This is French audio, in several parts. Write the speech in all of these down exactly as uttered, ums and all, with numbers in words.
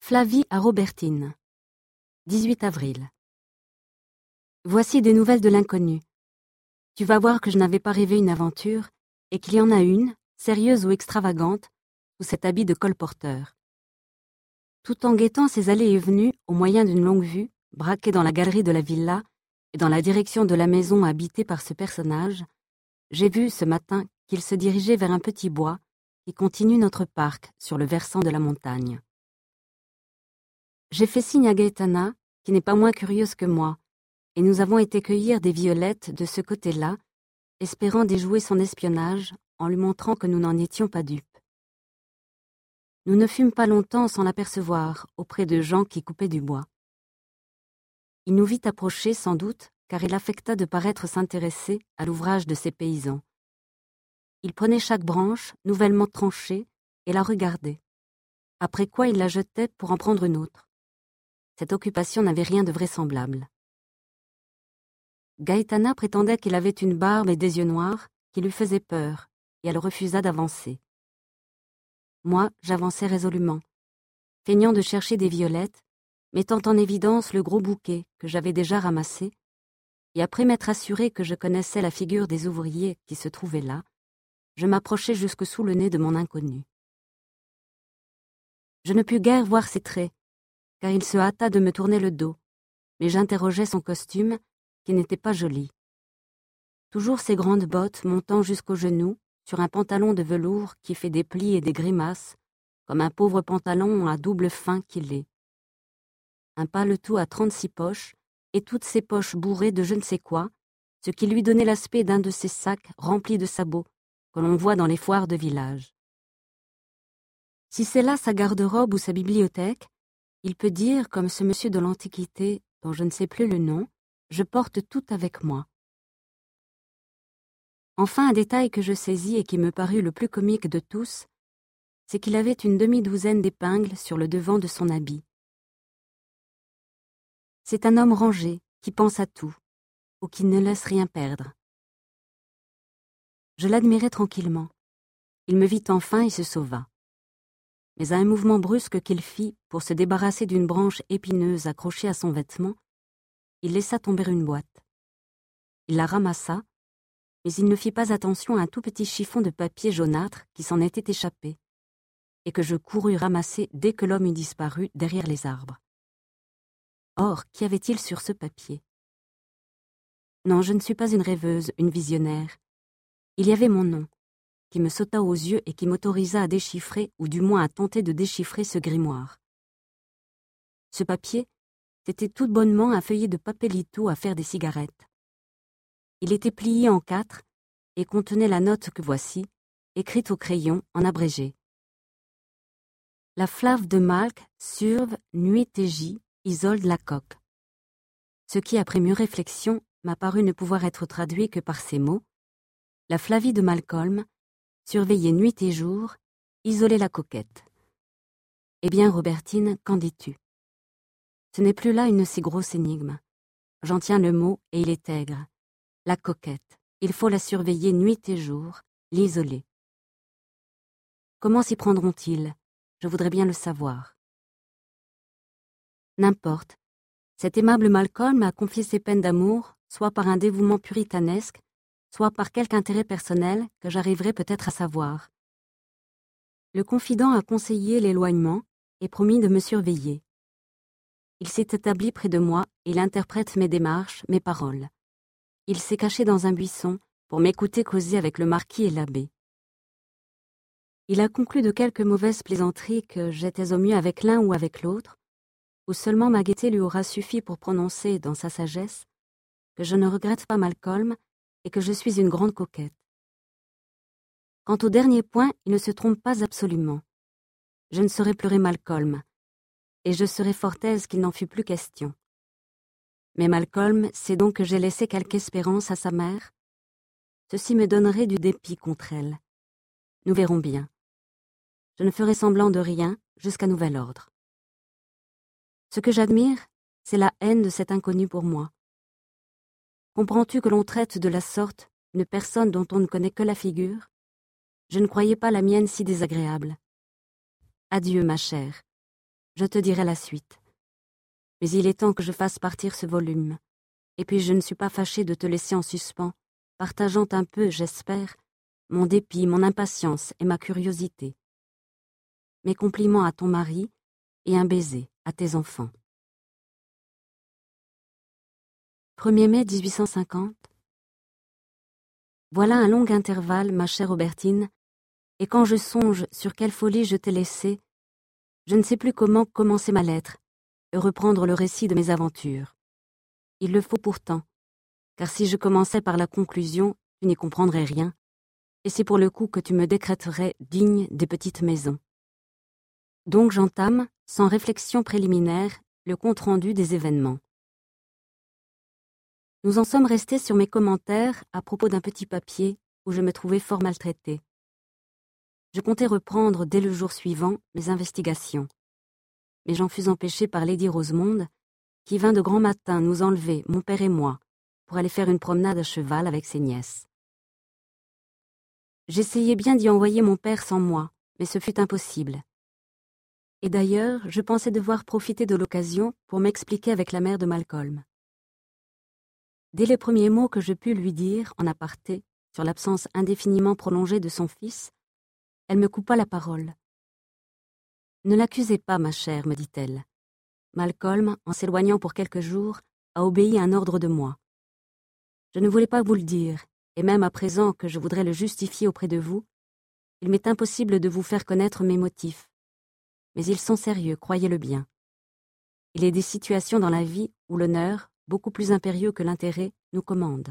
Flavie à Robertine. dix-huit avril. Voici des nouvelles de l'inconnu. Tu vas voir que je n'avais pas rêvé une aventure et qu'il y en a une, sérieuse ou extravagante, sous cet habit de colporteur. Tout en guettant ses allées et venues au moyen d'une longue vue, braquée dans la galerie de la villa et dans la direction de la maison habitée par ce personnage, j'ai vu ce matin qu'il se dirigeait vers un petit bois qui continue notre parc sur le versant de la montagne. J'ai fait signe à Gaëtana, qui n'est pas moins curieuse que moi, et nous avons été cueillir des violettes de ce côté-là, espérant déjouer son espionnage en lui montrant que nous n'en étions pas dupes. Nous ne fûmes pas longtemps sans l'apercevoir auprès de gens qui coupaient du bois. Il nous vit approcher sans doute, car il affecta de paraître s'intéresser à l'ouvrage de ces paysans. Il prenait chaque branche, nouvellement tranchée, et la regardait, après quoi il la jetait pour en prendre une autre. Cette occupation n'avait rien de vraisemblable. Gaëtana prétendait qu'il avait une barbe et des yeux noirs qui lui faisaient peur, et elle refusa d'avancer. Moi, j'avançai résolument, feignant de chercher des violettes, mettant en évidence le gros bouquet que j'avais déjà ramassé, et après m'être assuré que je connaissais la figure des ouvriers qui se trouvaient là, je m'approchai jusque sous le nez de mon inconnu. Je ne pus guère voir ses traits, car il se hâta de me tourner le dos, mais j'interrogeai son costume, qui n'était pas joli. Toujours ses grandes bottes montant jusqu'aux genoux, sur un pantalon de velours qui fait des plis et des grimaces, comme un pauvre pantalon à double fin qu'il est. Un paletot à trente-six poches, et toutes ces poches bourrées de je ne sais quoi, ce qui lui donnait l'aspect d'un de ces sacs remplis de sabots que l'on voit dans les foires de village. Si c'est là sa garde-robe ou sa bibliothèque, il peut dire, comme ce monsieur de l'Antiquité, dont je ne sais plus le nom, « Je porte tout avec moi ». Enfin, un détail que je saisis et qui me parut le plus comique de tous, c'est qu'il avait une demi-douzaine d'épingles sur le devant de son habit. C'est un homme rangé, qui pense à tout, ou qui ne laisse rien perdre. Je l'admirai tranquillement. Il me vit enfin et se sauva. Mais à un mouvement brusque qu'il fit pour se débarrasser d'une branche épineuse accrochée à son vêtement, il laissa tomber une boîte. Il la ramassa, mais il ne fit pas attention à un tout petit chiffon de papier jaunâtre qui s'en était échappé, et que je courus ramasser dès que l'homme eut disparu derrière les arbres. Or, qu'y avait-il sur ce papier? Non, je ne suis pas une rêveuse, une visionnaire. Il y avait mon nom, qui me sauta aux yeux et qui m'autorisa à déchiffrer, ou du moins à tenter de déchiffrer ce grimoire. Ce papier, c'était tout bonnement un feuillet de papelito à faire des cigarettes. Il était plié en quatre et contenait la note que voici, écrite au crayon en abrégé. La flave de Malk, surve, nuit et J, Isolde la coque. Ce qui, après mûre réflexion, m'a paru ne pouvoir être traduit que par ces mots. La Flavie de Malcolm, surveiller nuit et jour, isoler la coquette. Eh bien, Robertine, qu'en dis-tu? Ce n'est plus là une si grosse énigme. J'en tiens le mot et il est aigre. La coquette, il faut la surveiller nuit et jour, l'isoler. Comment s'y prendront-ils? Je voudrais bien le savoir. N'importe. Cet aimable Malcolm a confié ses peines d'amour, soit par un dévouement puritanesque, soit par quelque intérêt personnel que j'arriverai peut-être à savoir. Le confident a conseillé l'éloignement et promis de me surveiller. Il s'est établi près de moi et il interprète mes démarches, mes paroles. Il s'est caché dans un buisson pour m'écouter causer avec le marquis et l'abbé. Il a conclu de quelques mauvaises plaisanteries que j'étais au mieux avec l'un ou avec l'autre, ou seulement ma gaieté lui aura suffi pour prononcer, dans sa sagesse, que je ne regrette pas Malcolm et que je suis une grande coquette. Quant au dernier point, il ne se trompe pas absolument. Je ne saurais pleurer Malcolm, et je serais fort aise qu'il n'en fût plus question. Mais Malcolm sait donc que j'ai laissé quelque espérance à sa mère. Ceci me donnerait du dépit contre elle. Nous verrons bien. Je ne ferai semblant de rien jusqu'à nouvel ordre. Ce que j'admire, c'est la haine de cet inconnu pour moi. Comprends-tu que l'on traite de la sorte une personne dont on ne connaît que la figure? Je ne croyais pas la mienne si désagréable. Adieu, ma chère. Je te dirai la suite. Mais il est temps que je fasse partir ce volume. Et puis je ne suis pas fâchée de te laisser en suspens, partageant un peu, j'espère, mon dépit, mon impatience et ma curiosité. Mes compliments à ton mari et un baiser à tes enfants. premier mai mille huit cent cinquante. Voilà un long intervalle, ma chère Aubertine, et quand je songe sur quelle folie je t'ai laissée, je ne sais plus comment commencer ma lettre et reprendre le récit de mes aventures. Il le faut pourtant, car si je commençais par la conclusion, tu n'y comprendrais rien, et c'est pour le coup que tu me décrèterais digne des petites maisons. Donc j'entame, sans réflexion préliminaire, le compte-rendu des événements. Nous en sommes restés sur mes commentaires à propos d'un petit papier où je me trouvais fort maltraitée. Je comptais reprendre dès le jour suivant mes investigations. Mais j'en fus empêchée par Lady Rosemonde, qui vint de grand matin nous enlever, mon père et moi, pour aller faire une promenade à cheval avec ses nièces. J'essayai bien d'y envoyer mon père sans moi, mais ce fut impossible. Et d'ailleurs, je pensais devoir profiter de l'occasion pour m'expliquer avec la mère de Malcolm. Dès les premiers mots que je pus lui dire, en aparté, sur l'absence indéfiniment prolongée de son fils, elle me coupa la parole. « Ne l'accusez pas, ma chère, me dit-elle. Malcolm, en s'éloignant pour quelques jours, a obéi à un ordre de moi. Je ne voulais pas vous le dire, et même à présent que je voudrais le justifier auprès de vous, il m'est impossible de vous faire connaître mes motifs. Mais ils sont sérieux, croyez-le bien. Il est des situations dans la vie où l'honneur, beaucoup plus impérieux que l'intérêt, nous commande.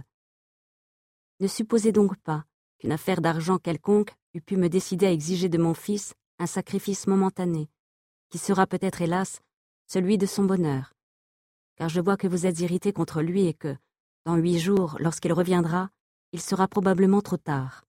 Ne supposez donc pas qu'une affaire d'argent quelconque eût pu me décider à exiger de mon fils un sacrifice momentané, qui sera peut-être, hélas, celui de son bonheur, car je vois que vous êtes irrité contre lui et que, dans huit jours, lorsqu'il reviendra, il sera probablement trop tard.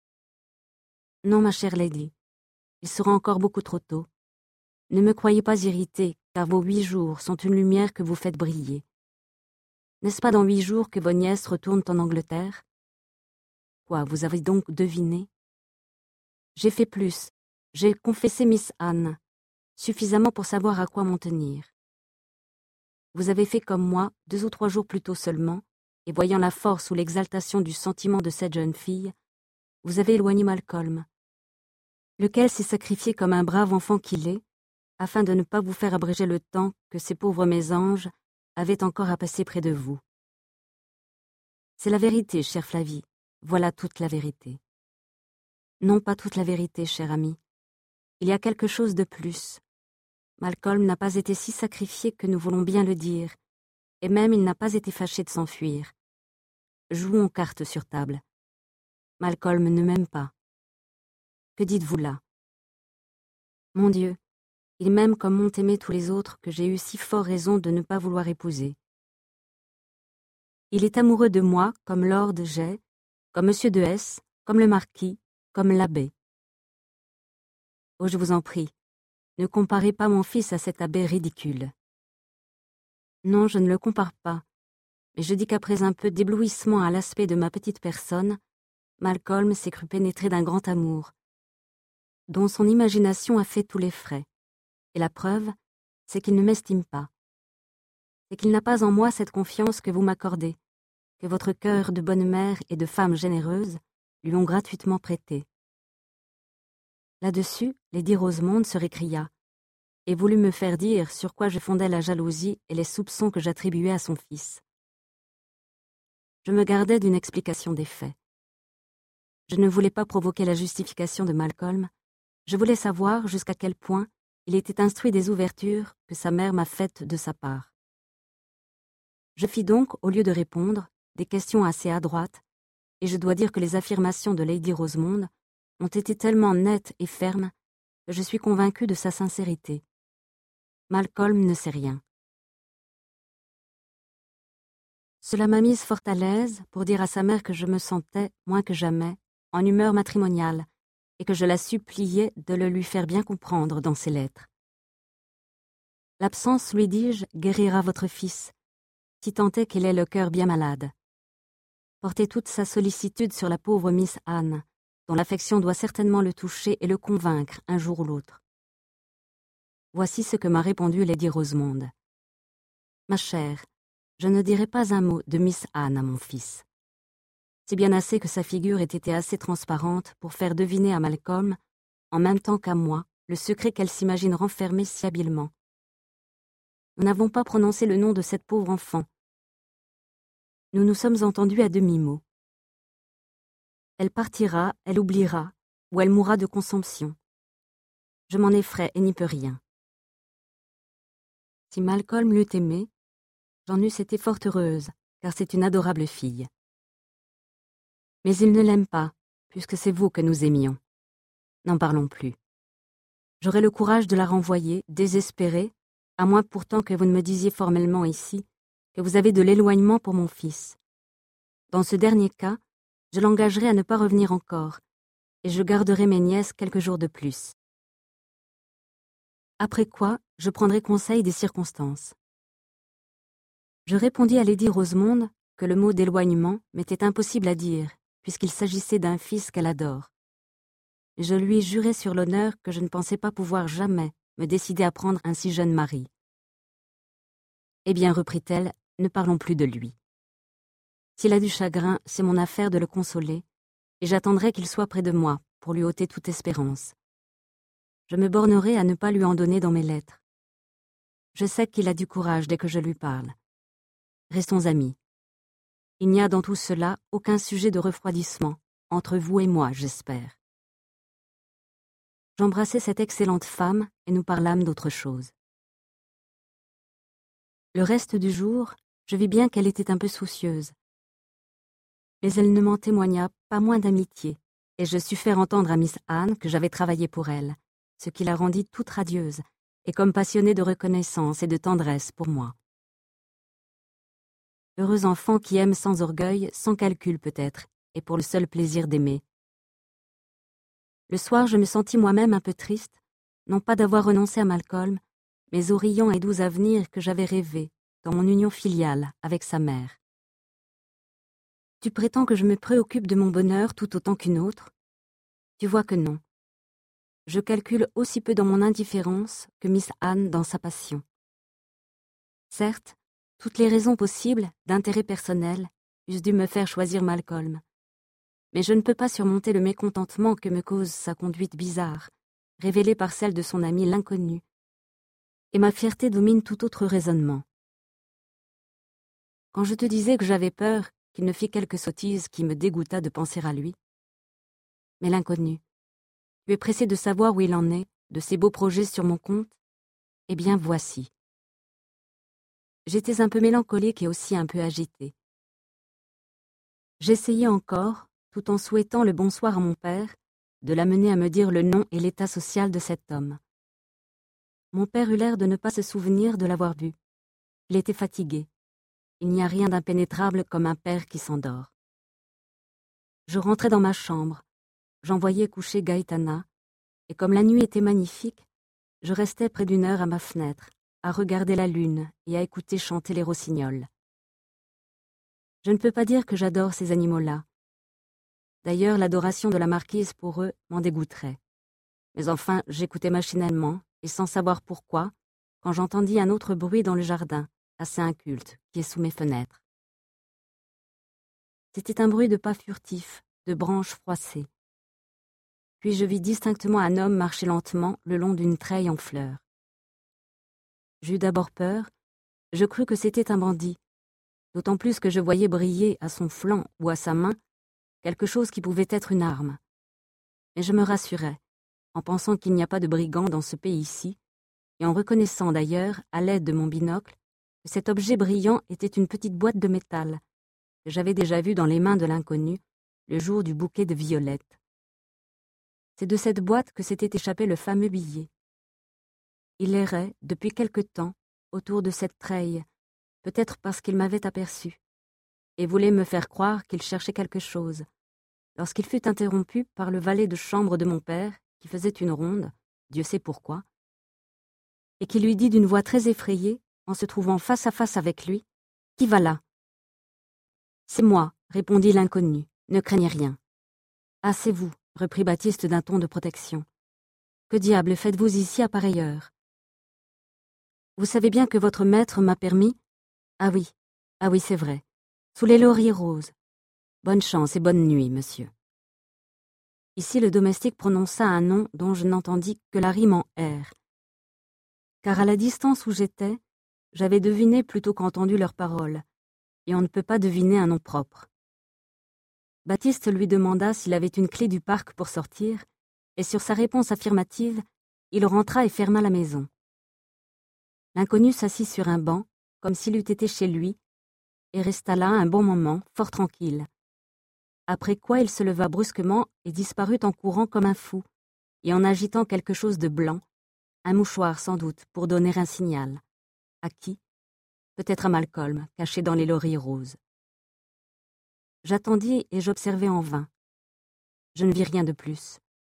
Non, ma chère lady, il sera encore beaucoup trop tôt. Ne me croyez pas irritée, car vos huit jours sont une lumière que vous faites briller. N'est-ce pas dans huit jours que vos nièces retournent en Angleterre? Quoi, vous avez donc deviné? J'ai fait plus, j'ai confessé Miss Anne, suffisamment pour savoir à quoi m'en tenir. Vous avez fait comme moi, deux ou trois jours plus tôt seulement, et voyant la force ou l'exaltation du sentiment de cette jeune fille, vous avez éloigné Malcolm, lequel s'est sacrifié comme un brave enfant qu'il est, afin de ne pas vous faire abréger le temps que ces pauvres mésanges avaient encore à passer près de vous. C'est la vérité, chère Flavie, voilà toute la vérité. Non, pas toute la vérité, chère amie. Il y a quelque chose de plus. Malcolm n'a pas été si sacrifié que nous voulons bien le dire, et même il n'a pas été fâché de s'enfuir. Jouons cartes sur table. Malcolm ne m'aime pas. Que dites-vous là? Mon Dieu, il m'aime comme m'ont aimé tous les autres que j'ai eu si fort raison de ne pas vouloir épouser. Il est amoureux de moi comme Lord Jay, comme Monsieur de S, comme le Marquis, comme l'abbé. Oh, je vous en prie, ne comparez pas mon fils à cet abbé ridicule. Non, je ne le compare pas, mais je dis qu'après un peu d'éblouissement à l'aspect de ma petite personne, Malcolm s'est cru pénétré d'un grand amour, dont son imagination a fait tous les frais. Et la preuve, c'est qu'il ne m'estime pas. C'est qu'il n'a pas en moi cette confiance que vous m'accordez, que votre cœur de bonne mère et de femme généreuse lui ont gratuitement prêté. Là-dessus, Lady Rosemonde se récria, et voulut me faire dire sur quoi je fondais la jalousie et les soupçons que j'attribuais à son fils. Je me gardais d'une explication des faits. Je ne voulais pas provoquer la justification de Malcolm, je voulais savoir jusqu'à quel point il était instruit des ouvertures que sa mère m'a faites de sa part. Je fis donc, au lieu de répondre, des questions assez adroites, et je dois dire que les affirmations de Lady Rosemonde ont été tellement nettes et fermes que je suis convaincue de sa sincérité. Malcolm ne sait rien. Cela m'a mise fort à l'aise pour dire à sa mère que je me sentais, moins que jamais, en humeur matrimoniale, et que je la suppliais de le lui faire bien comprendre dans ses lettres. L'absence, lui dis-je, guérira votre fils, si tant est qu'il ait le cœur bien malade. Portez toute sa sollicitude sur la pauvre Miss Anne, dont l'affection doit certainement le toucher et le convaincre un jour ou l'autre. Voici ce que m'a répondu lady Rosemonde. Ma chère, je ne dirai pas un mot de Miss Anne à mon fils. C'est bien assez que sa figure ait été assez transparente pour faire deviner à Malcolm, en même temps qu'à moi, le secret qu'elle s'imagine renfermer si habilement. Nous n'avons pas prononcé le nom de cette pauvre enfant. Nous nous sommes entendus à demi-mot. Elle partira, elle oubliera, ou elle mourra de consomption. Je m'en effraie et n'y peux rien. Si Malcolm l'eût aimée, j'en eusse été fort heureuse, car c'est une adorable fille. Mais il ne l'aime pas, puisque c'est vous que nous aimions. N'en parlons plus. J'aurai le courage de la renvoyer, désespérée, à moins pourtant que vous ne me disiez formellement ici que vous avez de l'éloignement pour mon fils. Dans ce dernier cas, je l'engagerai à ne pas revenir encore, et je garderai mes nièces quelques jours de plus. Après quoi, je prendrai conseil des circonstances. Je répondis à lady Rosemonde que le mot d'éloignement m'était impossible à dire, puisqu'il s'agissait d'un fils qu'elle adore. Je lui jurai sur l'honneur que je ne pensais pas pouvoir jamais me décider à prendre un si jeune mari. Eh bien, reprit-elle, ne parlons plus de lui. S'il a du chagrin, c'est mon affaire de le consoler, et j'attendrai qu'il soit près de moi pour lui ôter toute espérance. Je me bornerai à ne pas lui en donner dans mes lettres. Je sais qu'il a du courage dès que je lui parle. Restons amis. Il n'y a dans tout cela aucun sujet de refroidissement, entre vous et moi, j'espère. J'embrassai cette excellente femme et nous parlâmes d'autre chose. Le reste du jour, je vis bien qu'elle était un peu soucieuse. Mais elle ne m'en témoigna pas moins d'amitié, et je sus faire entendre à Miss Anne que j'avais travaillé pour elle, ce qui la rendit toute radieuse, et comme passionnée de reconnaissance et de tendresse pour moi. Heureux enfant qui aime sans orgueil, sans calcul peut-être, et pour le seul plaisir d'aimer. Le soir, je me sentis moi-même un peu triste, non pas d'avoir renoncé à Malcolm, mais au riant et doux avenir que j'avais rêvé dans mon union filiale avec sa mère. Tu prétends que je me préoccupe de mon bonheur tout autant qu'une autre? Tu vois que non. Je calcule aussi peu dans mon indifférence que Miss Anne dans sa passion. Certes, toutes les raisons possibles d'intérêt personnel eussent dû me faire choisir Malcolm. Mais je ne peux pas surmonter le mécontentement que me cause sa conduite bizarre, révélée par celle de son ami l'inconnu, et ma fierté domine tout autre raisonnement. Quand je te disais que j'avais peur qu'il ne fît quelque sottise qui me dégoûtât de penser à lui. Mais l'inconnu, tu es pressé de savoir où il en est, de ses beaux projets sur mon compte? Eh bien, voici. J'étais un peu mélancolique et aussi un peu agitée. J'essayais encore, tout en souhaitant le bonsoir à mon père, de l'amener à me dire le nom et l'état social de cet homme. Mon père eut l'air de ne pas se souvenir de l'avoir vu. Il était fatigué. Il n'y a rien d'impénétrable comme un père qui s'endort. Je rentrai dans ma chambre, j'envoyai coucher Gaëtana, et comme la nuit était magnifique, je restai près d'une heure à ma fenêtre, à regarder la lune et à écouter chanter les rossignols. Je ne peux pas dire que j'adore ces animaux-là. D'ailleurs, l'adoration de la marquise pour eux m'en dégoûterait. Mais enfin, j'écoutais machinalement, et sans savoir pourquoi, quand j'entendis un autre bruit dans le jardin, assez inculte, qui est sous mes fenêtres. C'était un bruit de pas furtifs, de branches froissées. Puis je vis distinctement un homme marcher lentement le long d'une treille en fleurs. J'eus d'abord peur, je crus que c'était un bandit, d'autant plus que je voyais briller à son flanc ou à sa main quelque chose qui pouvait être une arme. Mais je me rassurais, en pensant qu'il n'y a pas de brigands dans ce pays-ci, et en reconnaissant d'ailleurs, à l'aide de mon binocle, que cet objet brillant était une petite boîte de métal, que j'avais déjà vue dans les mains de l'inconnu, le jour du bouquet de violettes. C'est de cette boîte que s'était échappé le fameux billet. Il errait, depuis quelque temps, autour de cette treille, peut-être parce qu'il m'avait aperçu, et voulait me faire croire qu'il cherchait quelque chose, lorsqu'il fut interrompu par le valet de chambre de mon père, qui faisait une ronde, Dieu sait pourquoi, et qui lui dit d'une voix très effrayée, en se trouvant face à face avec lui, « Qui va là ?» ?»« C'est moi, » répondit l'inconnu, « ne craignez rien. »« Ah, c'est vous, » reprit Baptiste d'un ton de protection. « Que diable faites-vous ici à pareille heure ? Vous savez bien que votre maître m'a permis... Ah oui, ah oui, c'est vrai. Sous les lauriers roses. Bonne chance et bonne nuit, monsieur. Ici, le domestique prononça un nom dont je n'entendis que la rime en R. Car à la distance où j'étais, j'avais deviné plutôt qu'entendu leurs paroles, et on ne peut pas deviner un nom propre. Baptiste lui demanda s'il avait une clé du parc pour sortir, et sur sa réponse affirmative, il rentra et ferma la maison. L'inconnu s'assit sur un banc, comme s'il eût été chez lui, et resta là un bon moment, fort tranquille. Après quoi il se leva brusquement et disparut en courant comme un fou, et en agitant quelque chose de blanc, un mouchoir sans doute, pour donner un signal. À qui? Peut-être à Malcolm, caché dans les lauriers roses. J'attendis et j'observai en vain. Je ne vis rien de plus.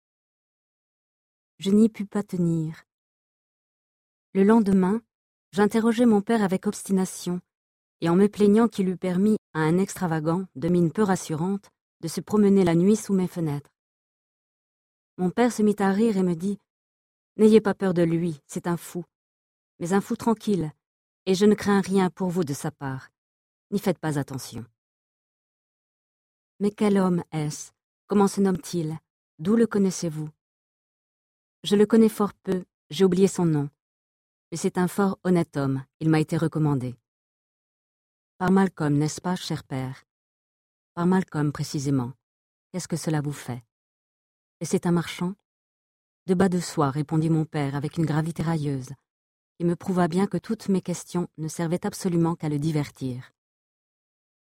Je n'y pus pas tenir. Le lendemain, j'interrogeai mon père avec obstination, et en me plaignant qu'il eût permis à un extravagant, de mine peu rassurante, de se promener la nuit sous mes fenêtres. Mon père se mit à rire et me dit « N'ayez pas peur de lui, c'est un fou, mais un fou tranquille, et je ne crains rien pour vous de sa part. N'y faites pas attention. » Mais quel homme est-ce? Comment se nomme-t-il? D'où le connaissez-vous? Je le connais fort peu, j'ai oublié son nom. Mais c'est un fort honnête homme, il m'a été recommandé. Par Malcolm, n'est-ce pas, cher père? Par Malcolm, précisément. Qu'est-ce que cela vous fait? Et c'est un marchand? De bas de soie, répondit mon père avec une gravité railleuse, qui me prouva bien que toutes mes questions ne servaient absolument qu'à le divertir.